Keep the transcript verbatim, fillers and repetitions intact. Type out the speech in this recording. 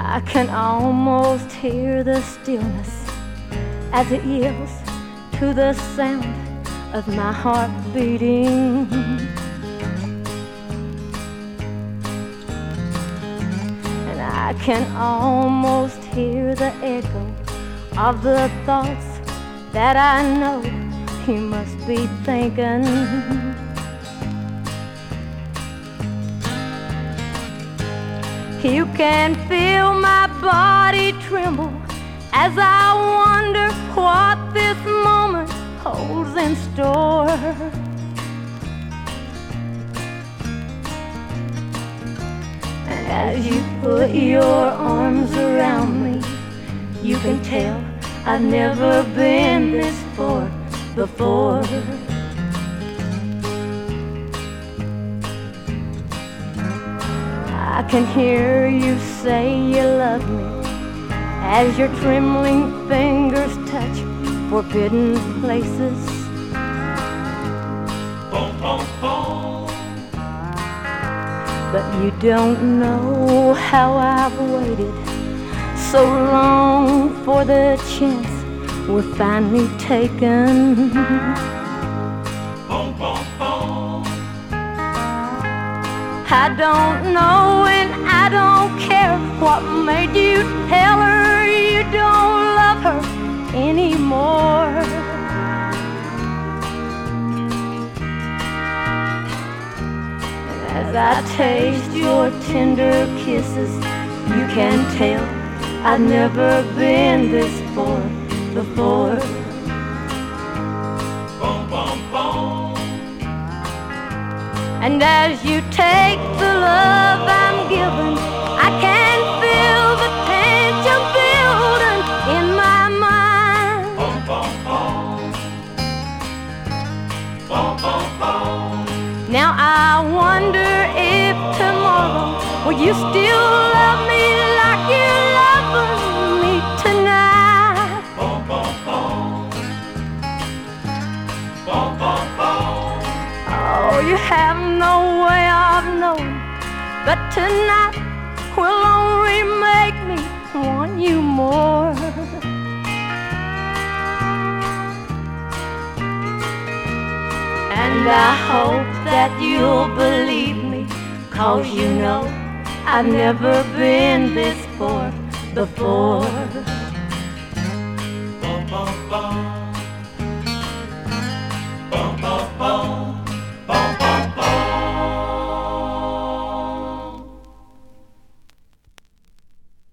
I can almost hear the stillness as it yields to the sound of my heart beating. And I can almost hear the echo of the thoughts that I know you must be thinking. You can feel my body tremble as I wonder what this moment holds in store. And as you put your arms around me, you can tell I've never been this far before. I can hear you say you love me as your trembling fingers touch forbidden places. But you don't know how I've waited so long for the chance we're finally taking. I don't know and I don't care what made you tell her you don't love her anymore. And as I taste your tender kisses, you can tell I've never been this far before. And as you take the love I'm giving, I can feel the tension building in my mind. Now I wonder if tomorrow will you still love me like you love me tonight. Oh, you have no way of knowing, but tonight will only make me want you more. And I hope that you'll believe me, 'cause you know I've never been this far before.